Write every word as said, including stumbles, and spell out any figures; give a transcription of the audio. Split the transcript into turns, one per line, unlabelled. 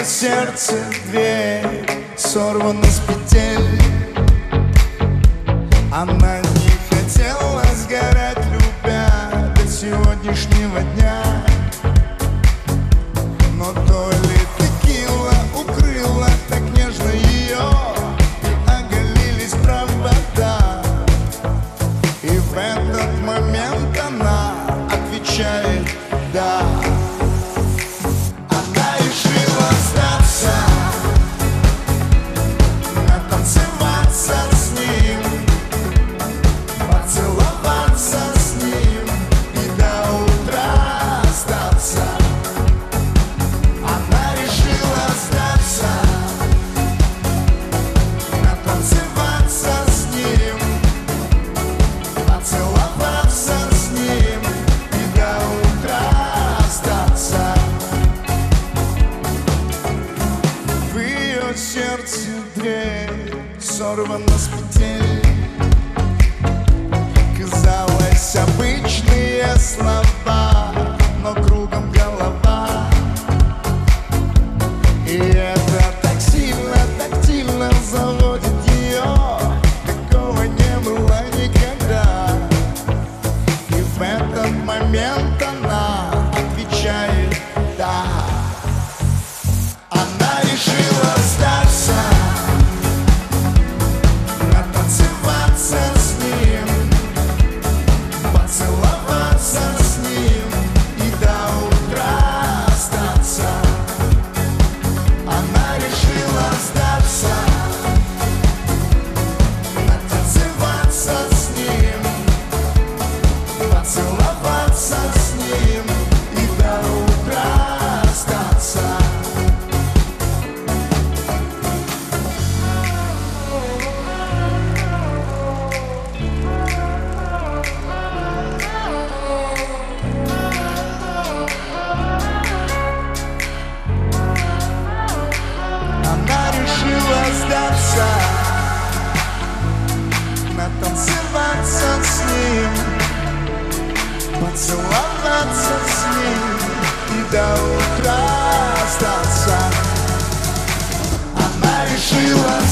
ее сердце дверь сорвана с петель. Она не хотела сгорать, любя до сегодняшнего дня. Но то ли текила укрыла так нежно ее, и оголились провода. И в этот момент она отвечает «да». Она решила сдаться, натанцеваться с ним, поцеловаться с ним и до утра остаться. Она решила сдаться, натанцеваться с ним, поцеловаться с ним и до утра остаться. В ее сердце дверь сорвана с петель. Казалось, обычные слова, но кругом голова. И это так сильно, тактильно заводит ее. Такого не было никогда. И в этот момент она отвечает «да». Она решила сдаться, натанцеваться с ним, поцеловаться с ним и до утра остаться. Она решила сдаться, натанцеваться с ним, поцеловаться с ним и до утра остаться. Она решила сдаться, натанцеваться с ним, поцеловаться с ним и до утра остаться. Она решила